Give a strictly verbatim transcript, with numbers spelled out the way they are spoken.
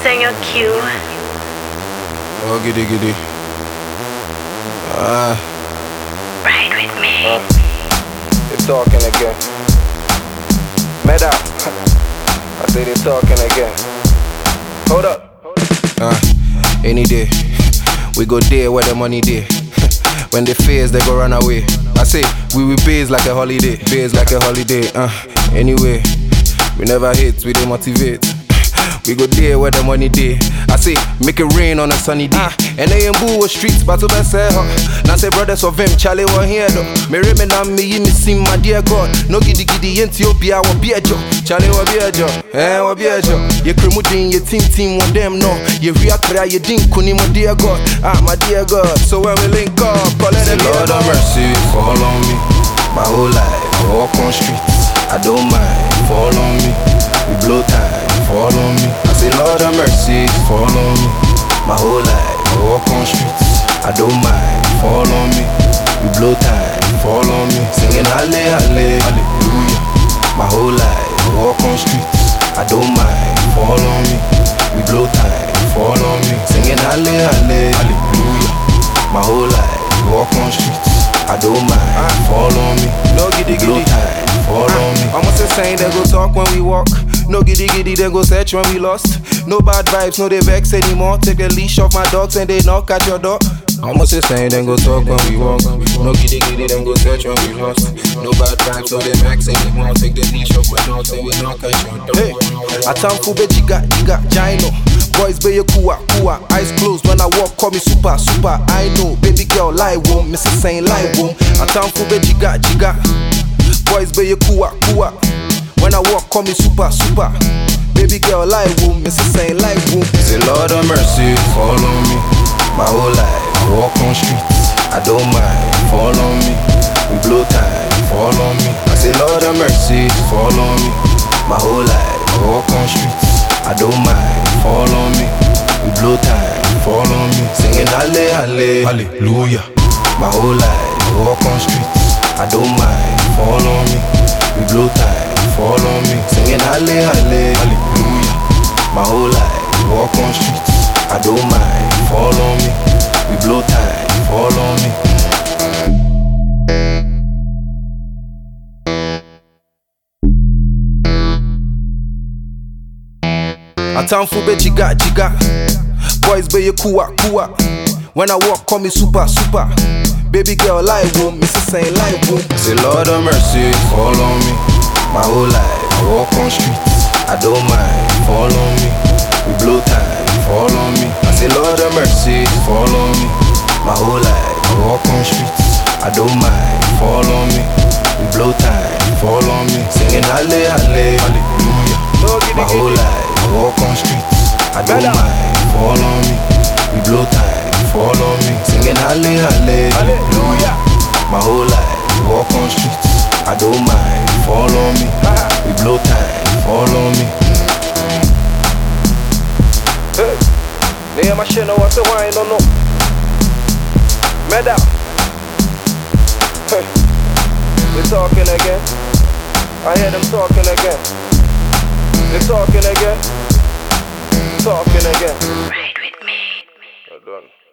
Senor Q. Oh, giddy giddy. Ah. Ride with me. Uh, they're talking again. Meda. I say they're talking again. Hold up. Ah. Any day. We go there where the money there. When they face, they go run away. I say, we will base like a holiday. Base like a holiday. Uh. Anyway, we never hate, we dey motivate. We go there where the money day. I say, make it rain on a sunny day. And they in Boo streets, but to be say, huh? Now say brothers of him, Charlie were here though. Me remain on me, you me see my dear God. No giddy giddy, Ethiopia will be a job. Charlie will be a job, eh, will be a job. You cremudin, your team team one them no. You react, you didn't kuni my dear God. Ah, my dear God. So when we link up, call it a Lord of mercy, fall on me. My whole life, I walk on streets. I don't mind, fall on me. We blow time, fall on me. I say Lord of mercy, fall on me. My whole life, I walk on streets. I don't mind, fall on me. We blow time, fall on me. Singing halle, halle, hallelujah. My whole life, I walk on streets. I don't mind, fall on me. We blow time, fall on me. Singing halle, halle, hallelujah. My whole life, I walk on streets. I don't mind, fall on me. No giddy giddy, fall on me. I'm also saying they go talk when we walk. No giddy giddy, then go search when we lost. No bad vibes, no they vex anymore. Take a leash off my dogs and they knock at your door. I'm also saying then go talk when we walk. No giddy giddy, then go search when we lost. No bad vibes, no they vex anymore. Take the leash off my dogs and we knock at your door. Hey, I time for be jiga jiga gino. Boys be your kua kua, eyes closed when I walk, call me super super. I know, baby girl lie womb, Missus Saying lie womb. I time for be jiga jiga. Boys be your kua kua. When I walk, call me super, super. Baby girl, lie womb, Missus Saying lie womb. Say Lord of mercy, fall on me. My whole life, I walk on streets. I don't mind, fall on me. We blow time, fall on me. I say Lord of mercy, fall on me. My whole life, I walk on streets. I don't mind, fall on me. We blow time, fall on me. Singing halle, halle, hallelujah. My whole life, I walk on streets. I don't mind, fall on me. We blow time, fall on me. Singing halle, halle, hallelujah. My whole life, walk on streets. I don't mind, fall on me. We blow time, fall on me. I time for be jiga jiga. Boys be your kua kua. When I walk, call me super super. Baby girl lie womb, Missus Saying lie womb. Say Lord of mercy, fall on me. My whole life, I walk on streets. I don't mind, fall on me. We blow time, fall on me. I say Lord of mercy, fall on me. My whole life, I walk on streets. I don't mind, fall on me. We blow time, fall on me. Singing halle, halle, hallelujah. My whole life, I walk on streets. I don't mind, fall on me. We blow time, fall on me. Singing halle, halle, hallelujah. My whole life, I walk on streets. I don't mind, fall on me. We blow time, fall on me. Hey, near my shit, no, what's the wine, no, no. Meda. Hey, they talking again. I hear them talking again. They talking again. Talking again. Ride with me. Well done.